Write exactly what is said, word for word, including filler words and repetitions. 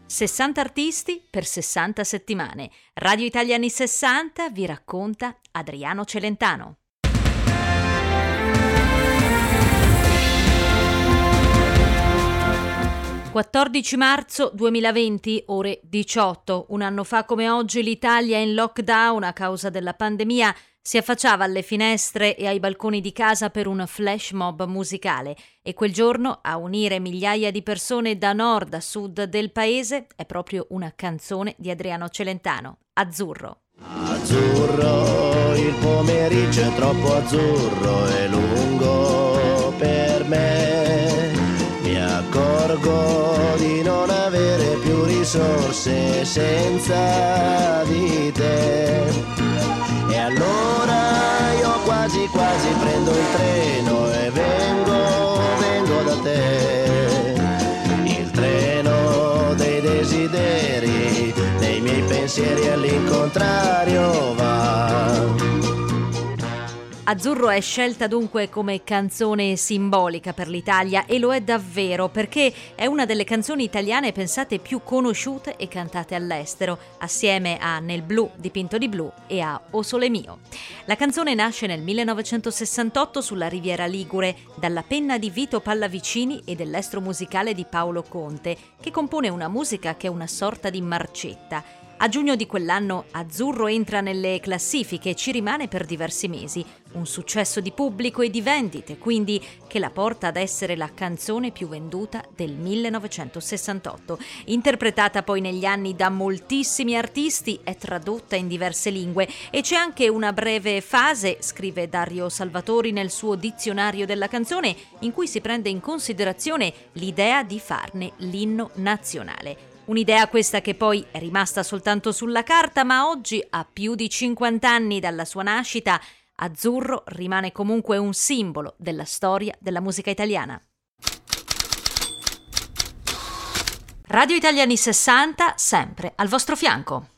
sessanta artisti per sessanta settimane. Radio Italia anni sessanta vi racconta Adriano Celentano. quattordici marzo duemilaventi, ore diciotto. Un anno fa come oggi l'Italia è in lockdown a causa della pandemia. Si affacciava alle finestre e ai balconi di casa per un flash mob musicale e quel giorno a unire migliaia di persone da nord a sud del paese è proprio una canzone di Adriano Celentano, Azzurro. Azzurro, il pomeriggio è troppo azzurro e lungo per me. Mi accorgo di non avere più risorse senza di te. E allora io quasi quasi prendo il treno e vengo, vengo da te. Il treno dei desideri, dei miei pensieri all'incontrario va. Azzurro è scelta dunque come canzone simbolica per l'Italia e lo è davvero perché è una delle canzoni italiane pensate più conosciute e cantate all'estero, assieme a Nel blu dipinto di blu e a O Sole Mio. La canzone nasce nel millenovecentosessantotto sulla Riviera Ligure dalla penna di Vito Pallavicini e dell'estro musicale di Paolo Conte, che compone una musica che è una sorta di marcetta. A giugno di quell'anno Azzurro entra nelle classifiche e ci rimane per diversi mesi, un successo di pubblico e di vendite, quindi che la porta ad essere la canzone più venduta del millenovecentosessantotto. Interpretata poi negli anni da moltissimi artisti, è tradotta in diverse lingue e c'è anche una breve fase, scrive Dario Salvatori nel suo dizionario della canzone, in cui si prende in considerazione l'idea di farne l'inno nazionale. Un'idea questa che poi è rimasta soltanto sulla carta, ma oggi, a più di cinquanta anni dalla sua nascita, Azzurro rimane comunque un simbolo della storia della musica italiana. Radio Italia anni sessanta, sempre al vostro fianco.